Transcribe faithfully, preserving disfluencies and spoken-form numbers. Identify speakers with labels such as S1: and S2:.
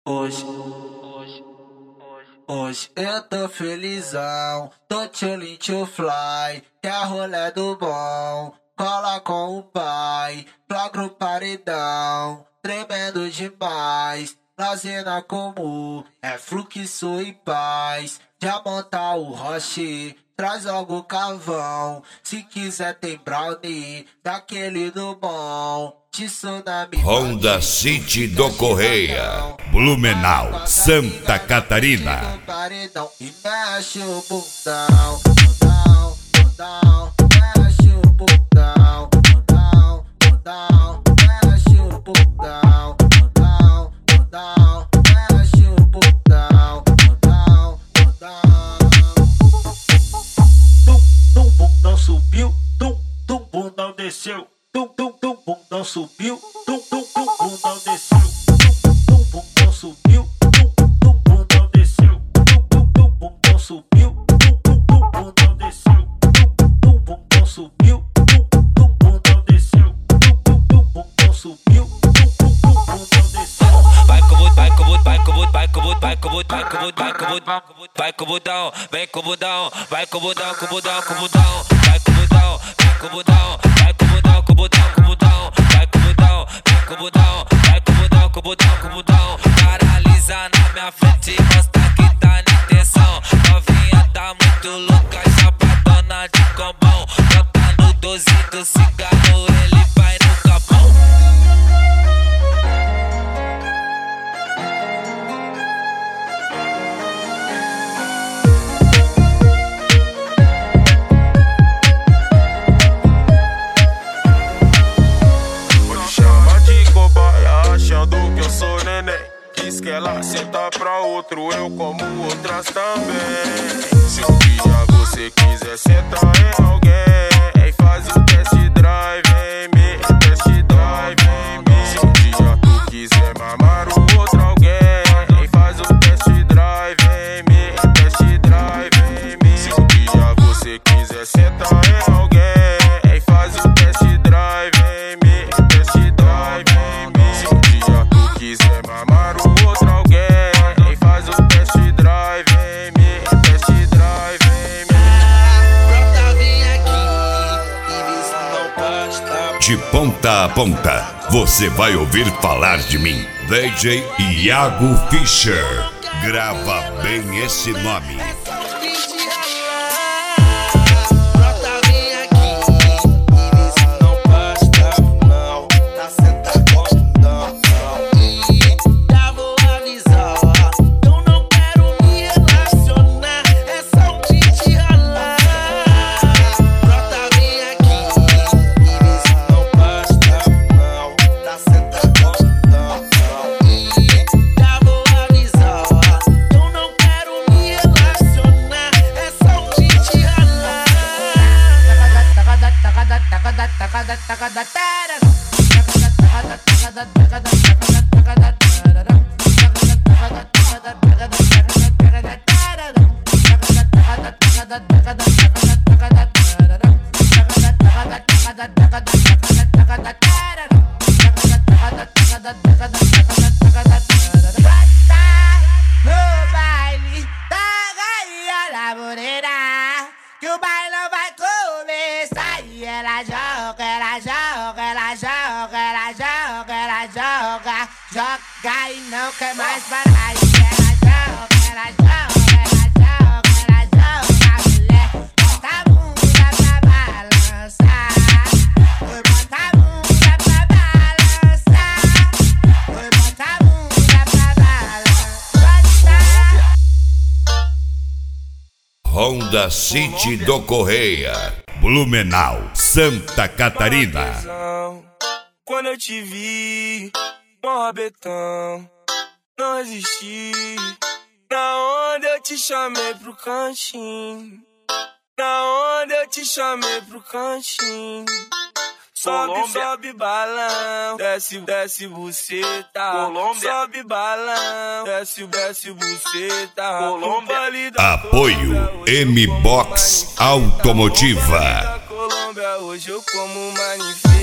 S1: Hoje, hoje, hoje eu tô felizão, tô chillin' to fly, que é rolê do bom, cola com o pai, flagra o paredão, tremendo demais, fazenda comum, é fluxo e paz, já monta o roche, traz logo o carvão, se quiser tem brownie, daquele do bom.
S2: Honda City do Correia, Blumenau, Santa Catarina.
S1: E mexe o bundão, bundão, bundão, mexe o bundão, bundão, bundão, mexe o bundão, bundão, bundão, mexe o bundão, bundão, bundão. Tum, tum, bundão subiu, tum, tum, bundão desceu. Tum, tum, tum, bundão subiu, tum, tum, tum, bundão desceu. Tum, tum, bundão subiu, tum, tum, bundão desceu. Tum, tum, tum, bundão subiu, tum, tum, tum, bundão desceu. Tum, tum, bundão subiu, tum, tum, bundão desceu. Tum, tum, bundão subiu, tum, tum, bundão desceu.
S3: Vai com o vai com o vai com o vai com o vai com o vai com o vai com o vai com o bundão, vem com o bundão, vai com o bundão, com o bundão, com o bundão, vai com o bundão, vem com o bundão, vai com o bundão, com o bundão, com o bundão, vai com o bundão, vem com o bundão, vai com o bundão, com o bundão, com o bundão. Paralisa na minha frente, mostra que tá na intenção. Novinha tá muito louca, chapadona de combão. Bota no doze do cigarro, ele vai no capão.
S4: Que ela senta pra outro, eu como outras também. Se um dia você quiser sentar em alguém, faz o test drive em mim, test drive em mim. Se um dia tu quiser mamar o outro alguém, faz o test drive em mim, test drive em mim. Se um dia você quiser sentar em alguém, faz o test drive em mim, test drive em mim. Se um dia tu quiser mamar o
S2: de ponta a ponta, você vai ouvir falar de mim. D J Iago Fischer. Grava bem esse nome.
S5: Que o bailão vai começar e ela joga, ela joga, ela joga, ela joga, ela joga, joga e não quer mais parar. E ela joga, ela joga, ela joga, ela joga, mulher, bota a bunda pra balançar, oi, bota a bunda pra balançar, oi, bota a bunda pra balançar.
S2: Honda City do Correia, Blumenau, Santa Catarina.
S4: Quando eu te vi, no rabetão, não resisti. Na onda eu te chamei pro cantinho, na onda eu te chamei pro cantinho. Sobe, Colômbia. Sobe balão, desce, desce buceta. Colômbia. Sobe balão, desce, desce buceta. Colômbia.
S2: Apoio M-Box Automotiva.
S4: Colômbia, hoje eu como manifesto.